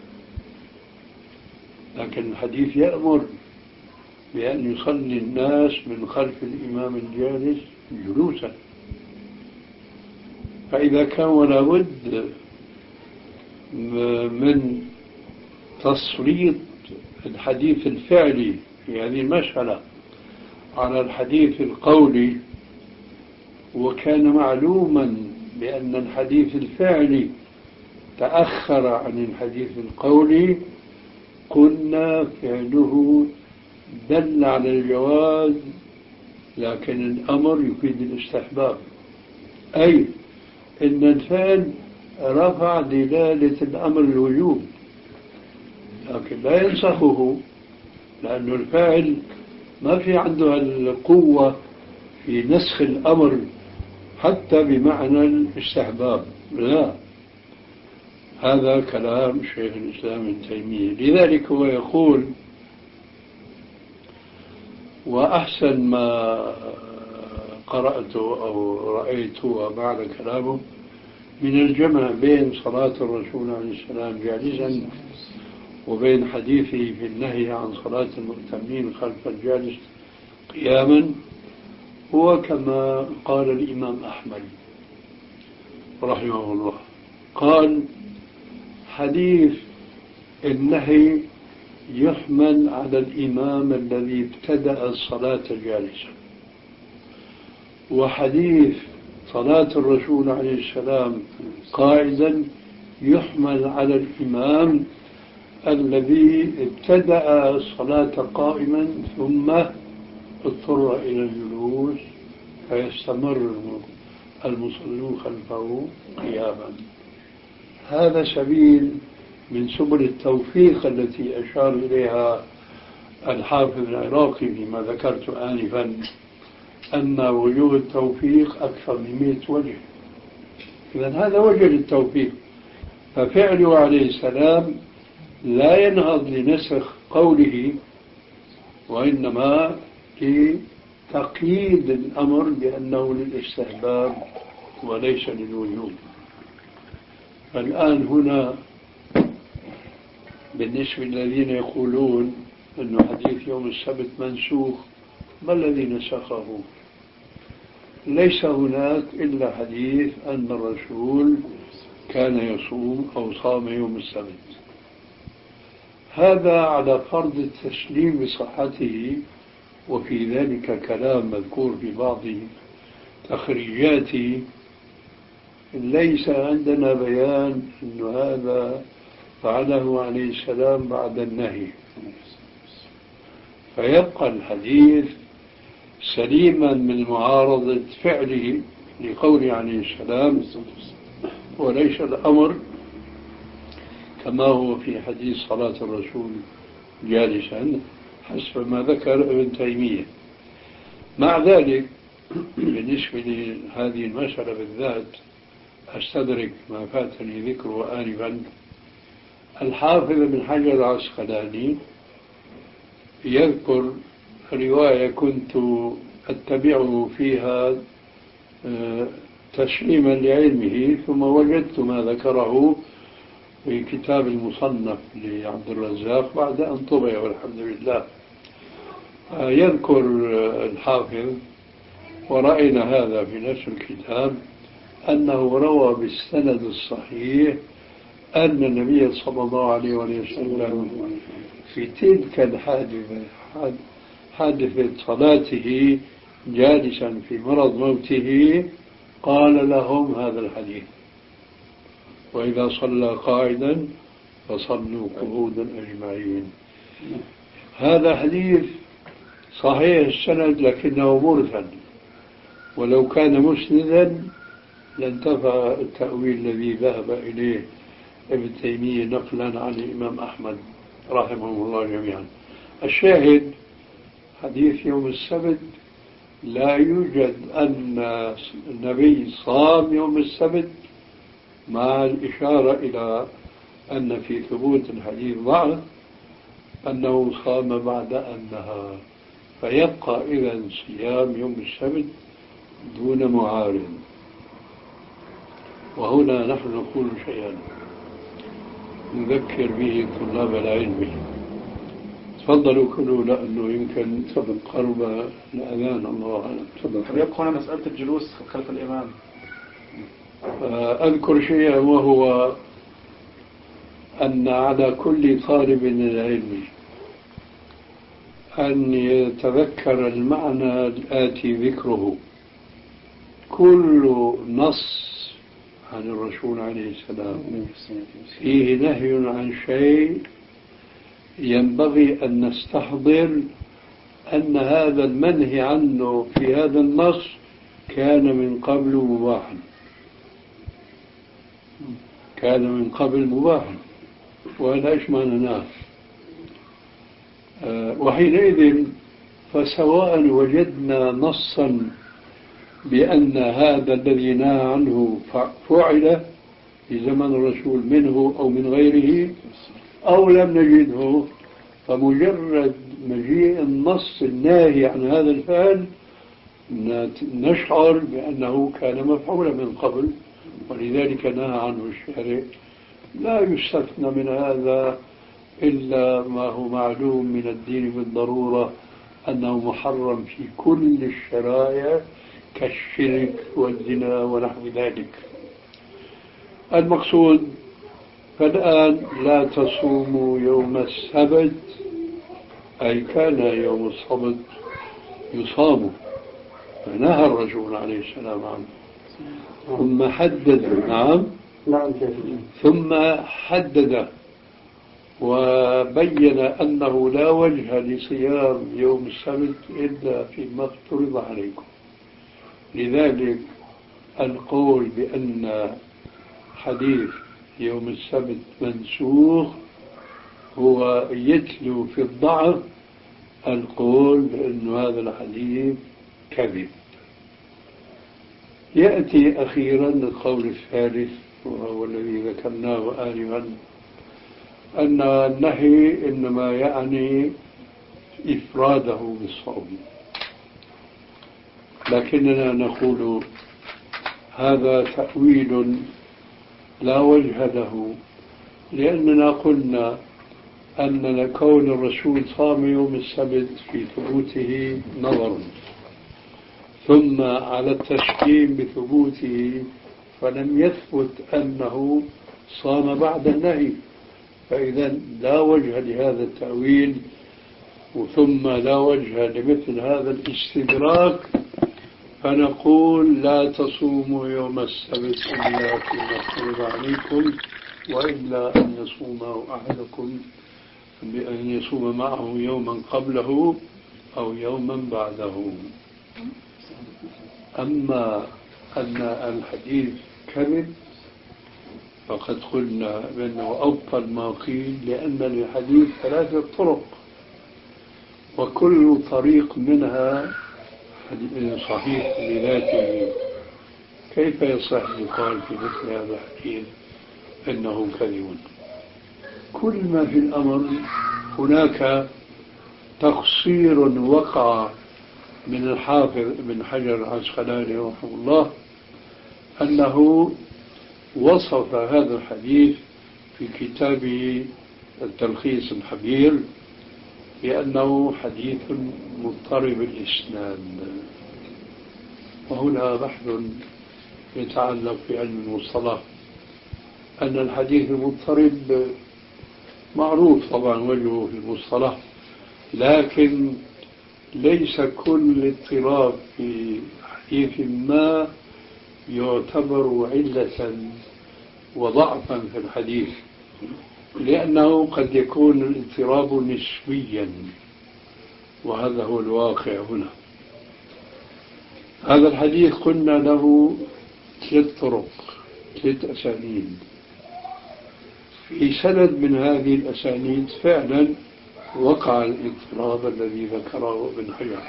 لكن الحديث يأمر بأن يصلي الناس من خلف الإمام الجالس جلوسا. فإذا كان ولا بد من تسليط الحديث الفعلي في هذه المسألة على الحديث القولي، وكان معلوما بأن الحديث الفعلي تأخر عن الحديث القولي، قلنا فعله دل على الجواز، لكن الأمر يفيد الاستحباب، أي إن الفعل رفع دلالة الأمر الوجوب، لكن لا ينسخه، لأن الفاعل ما في عنده القوة في نسخ الأمر حتى بمعنى الاستحباب. لا، هذا كلام شيخ الإسلام ابن تيمية. لذلك هو يقول: وأحسن ما قرأته أو رأيته ومعنى كلامه من الجمع بين صلاة الرسول عليه السلام جالسا وبين حديثه في النهي عن صلاة المؤتمين خلف الجالس قياما، هو كما قال الإمام أحمد رحمه الله، قال: حديث النهي يحمل على الإمام الذي ابتدأ الصلاة جالسا، وحديث صلاة الرسول عليه السلام قاعدا يحمل على الإمام الذي ابتدأ الصلاة قائما ثم اضطر إلى الجلوس فيستمر المصلون خلفه قياما. هذا سبيل من سبل التوفيق التي أشار إليها الحافظ العراقي فيما ذكرت آنفا، أن وجوه التوفيق أكثر من مئة وجه. إذن هذا وجه للتوفيق. ففعله عليه السلام لا ينهض لنسخ قوله، وإنما لتقييد الأمر بأنه للاستحباب وليس للوجوب. الآن هنا بالنسبة للذين يقولون أن حديث يوم السبت منسوخ، ما الذي نسخه؟ ليس هناك إلا حديث أن الرسول كان يصوم أو صام يوم السبت. هذا على فرض التسليم بصحته، وفي ذلك كلام مذكور في بعض تخريجاته. ليس عندنا بيان أن هذا فعله عليه السلام بعد النهي، فيبقى الحديث سليما من معارضة فعله لقوله عليه السلام، وليس الأمر كما هو في حديث صلاة الرسول جالسا حسب ما ذكر ابن تيمية. مع ذلك بالنسبة لهذه المسألة بالذات أستدرك ما فاتني ذكره آنفا. الحافظ بن حجر العسقلاني يذكر رواية كنت أتبعه فيها تسليما لعلمه، ثم وجدت ما ذكره في كتاب المصنف لعبد الرزاق بعد أن طبع والحمد لله. يذكر الحافظ، ورأينا هذا في نفس الكتاب، أنه روى بالسند الصحيح أن النبي صلى الله عليه وسلم في تلك الحادثة حادثة صلاته جالسا في مرض موته قال لهم هذا الحديث: وإذا صلى قاعدا فصلوا قعودا أجمعين. هذا حديث صحيح السند لكنه مرسل، ولو كان مسندا لانتفى التأويل الذي ذهب إليه ابن تيمية نقلا عن الإمام أحمد رحمه الله جميعا. الشاهد حديث يوم السبت لا يوجد أن النبي صام يوم السبت، مع الإشارة إلى أن في ثبوت الحديث ضعف أنه صام بعد أن نهى، فيبقى إذن صيام يوم السبت دون معارض. وهنا نحن نقول شيئا نذكر به طلاب العلم. تفضلوا كلوا لأنه يمكن قرب الأذان. الله أعلم. تفضل. يبقى هنا مسألة الجلوس خلف الإمام. أذكر شيئا، وهو أن على كل طالب من العلم أن يتذكر المعنى الآتي ذكره: كل نص عن الرسول عليه السلام فيه نهي عن شيء ينبغي أن نستحضر أن هذا المنهي عنه في هذا النص كان من قبل مباحا، كان من قبل مباحا، وهذا إيش معناه؟ وحينئذ فسواء وجدنا نصا بأن هذا الذي نهى عنه فعل في زمن الرسول منه أو من غيره، أو لم نجده، فمجرد مجيء النص الناهي عن هذا الفعل نشعر بأنه كان مفعولا من قبل، ولذلك نهى عنه الشارع. لا يستثنى من هذا إلا ما هو معلوم من الدين بالضرورة أنه محرم في كل الشرائع كالشرك والزنا ونحو ذلك. المقصود فالآن لا تصوموا يوم السبت، أي كان يوم السبت يصام، فنهى الرسول عليه السلام عنه، ثم حدد نعم نعم ثم حدد وبين أنه لا وجه لصيام يوم السبت إلا فيما افترض عليكم. لذلك القول بأن حديث يوم السبت منسوخ هو يتلو في الضعف القول بأن هذا الحديث كذب. يأتي أخيرا القول الثالث، وهو الذي ذكرناه آنفا، أن النهي إنما يعني إفراده بالصوم، لكننا نقول هذا تأويل لا وجه له، لأننا قلنا أن كون الرسول صام يوم السبت في ثبوته نظر، ثم على التشكيم بثبوته فلم يثبت أنه صام بعد النهي، فإذا لا وجه لهذا التأويل، ثم لا وجه لمثل هذا الاستدراك، فنقول لا تصوموا يوم السبت إلا فيما افترض عليكم، وإلا أن يصوم أحدكم بأن يصوم معه يوما قبله أو يوما بعده. أما أن الحديث كذب فقد قلنا بأنه أبطل ما قيل، لأن للحديث ثلاثة طرق وكل طريق منها صحيح بذاته، كيف يصح يقال في مثل هذا الحديث أنه كذب؟ كل ما في الأمر هناك تقصير وقع من الحافظ ابن حجر العسقلاني رحمه الله، أنه وصف هذا الحديث في كتابه التلخيص الحبير بأنه حديث مضطرب الإسناد. وهنا بحث يتعلق بعلم المصطلح، أن الحديث المضطرب معروف طبعا وجهه في المصطلح، لكن ليس كل اضطراب في حديث ما يعتبر علة وضعفا في الحديث، لأنه قد يكون الاضطراب نسبيا، وهذا هو الواقع هنا. هذا الحديث قلنا له ثلاث طرق، ثلاث أسانيد. في سند من هذه الأسانيد فعلا وقع الاضطراب الذي ذكره ابن حجر،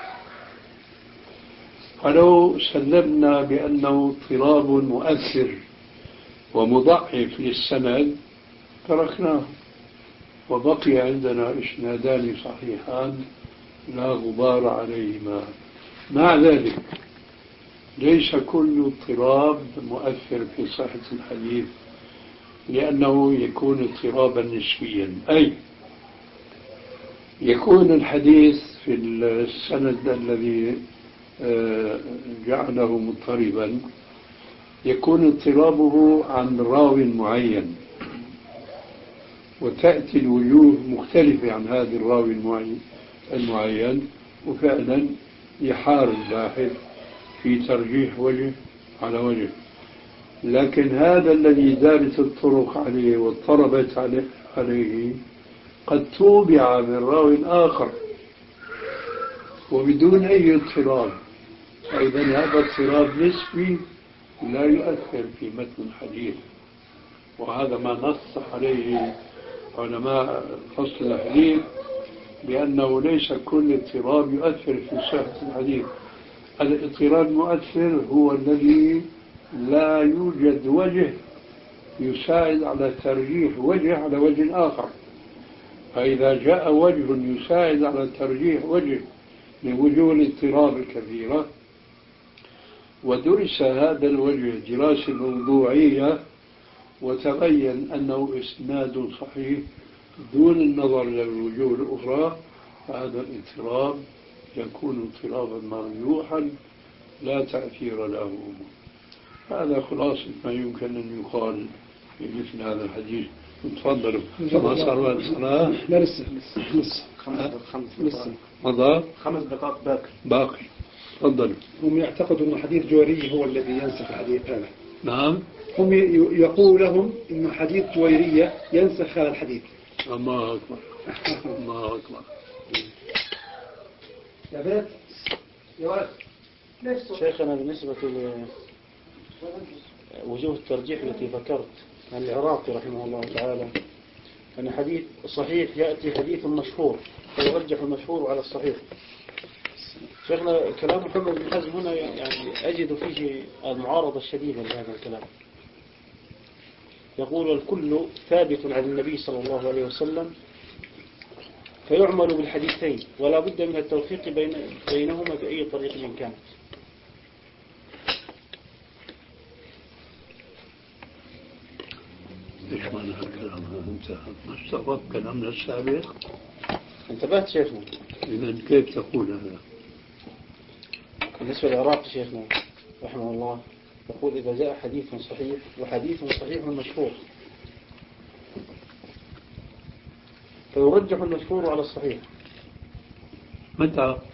فلو سلمنا بأنه اضطراب مؤثر ومضعف للسند تركناه، وبقي عندنا إسنادان صحيحان لا غبار عليهما. مع ذلك ليس كل اضطراب مؤثر في صحة الحديث، لأنه يكون اضطرابا نسبيا، أي يكون الحديث في السند الذي جعله مضطربا يكون اضطرابه عن راو معين، وتأتي الوجوه مختلفة عن هذا الراوي المعين المعين وفعلا يحار الباحث في ترجيح وجه على وجه. لكن هذا الذي دارت الطرق عليه واضطربت عليه, عليه قد توبع من راو آخر وبدون أي اضطراب، فإذا هذا اضطراب نسبي لا يؤثر في متن الحديث، وهذا ما نص عليه علماء فصل الحديث بأنه ليس كل اضطراب يؤثر في صحة الحديث. الاضطراب المؤثر هو الذي لا يوجد وجه يساعد على ترجيح وجه على وجه آخر، فإذا جاء وجه يساعد على ترجيح وجه من وجوه الاضطراب الكثيرة ودرس هذا الوجه دراسة موضوعية وتبين أنه إسناد صحيح دون النظر إلى الوجوه الأخرى، فهذا الاضطراب يكون اضطرابا مرجوحا لا تأثير له. هذا خلاصة ما يمكن أن يقال في مثل هذا الحديث. تفضلوا. ما صار وقت الصلاة؟ لا لسه لسه خمس لسه مضى خمس دقائق باقي باقي. تفضلوا. هم يعتقدوا أن حديث جويرية هو الذي ينسخ الحديث هذا. نعم. هم يقول لهم أن حديث جويرية ينسخ هذا الحديث. الله أكبر. الله أكبر. يا بيت يا ولد. شيخنا بالنسبة لوجوه الترجيح التي ذكرت عن العراقي رحمه الله تعالى أن حديث صحيح يأتي حديث مشهور فيرجح المشهور على الصحيح. شيخنا كلام محمد بن حزم هنا يعني أجد فيه المعارضة الشديدة لهذا الكلام. يقول الكل ثابت عن النبي صلى الله عليه وسلم فيعمل بالحديثين ولا بد من التوفيق بين بينهما بأي طريق من كانت. إيش معنى هالكلام هذا؟ أنت ما استغربت كلامنا السابق؟ انتبهت شيخنا؟ إذا كيف تقول هذا؟ بالنسبة للعراقي شيخنا رحمه الله يقول إذا جاء حديث صحيح وحديث صحيح مشهور فيرجح المشهور على الصحيح. متى؟